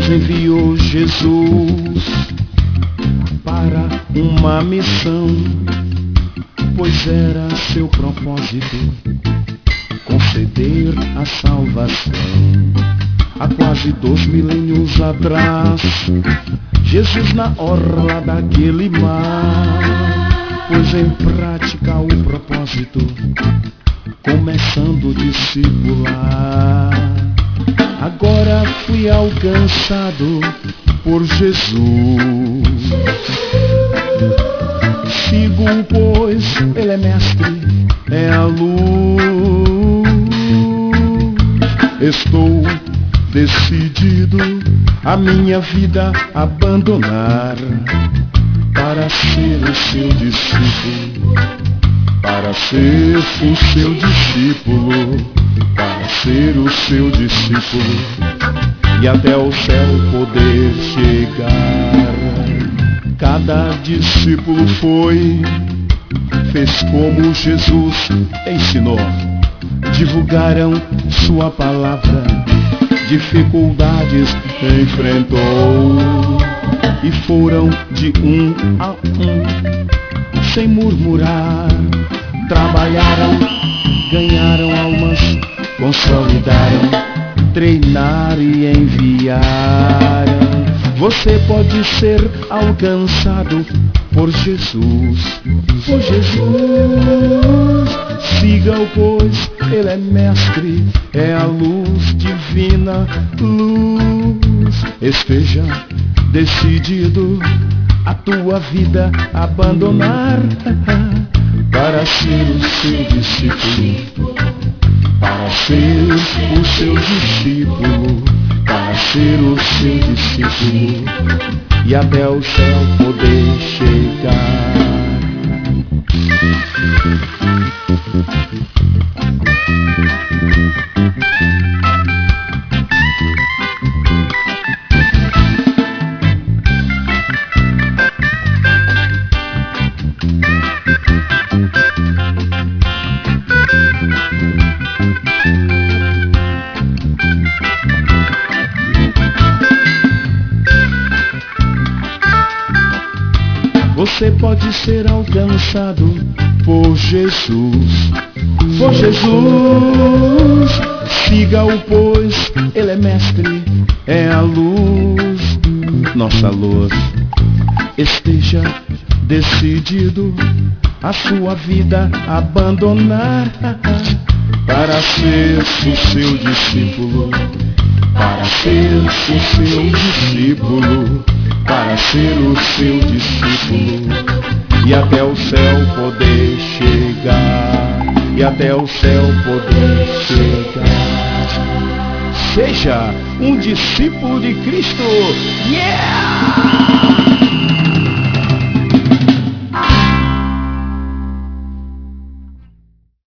Deus enviou Jesus para uma missão, pois era seu propósito conceder a salvação. Há quase 2 milênios atrás, Jesus na orla daquele mar pôs em prática o propósito, começando a discipular. Agora fui alcançado por Jesus. Sigo, pois Ele é mestre, é a luz. Estou decidido a minha vida abandonar para ser o seu discípulo, para ser o seu discípulo, para ser o seu discípulo e até o céu poder chegar. Cada discípulo fez como Jesus ensinou, divulgaram sua palavra, dificuldades enfrentou e foram de um a um, sem murmurar, trabalharam, ganharam almas, consolidaram, treinaram e enviaram. Você pode ser alcançado por Jesus, por Jesus. Siga-o, pois Ele é mestre, é a luz divina, luz. Esteja decidido a tua vida abandonar para ser o seu discípulo, para ser o seu discípulo, para ser o seu discípulo e até o céu poder chegar. Você pode ser alcançado por Jesus, por Jesus. Siga-o, pois Ele é mestre, é a luz, nossa luz. Esteja decidido a sua vida abandonar para ser o seu discípulo, para ser o seu discípulo, para ser o seu discípulo e até o céu poder chegar, e até o céu poder chegar. Seja um discípulo de Cristo. Yeah!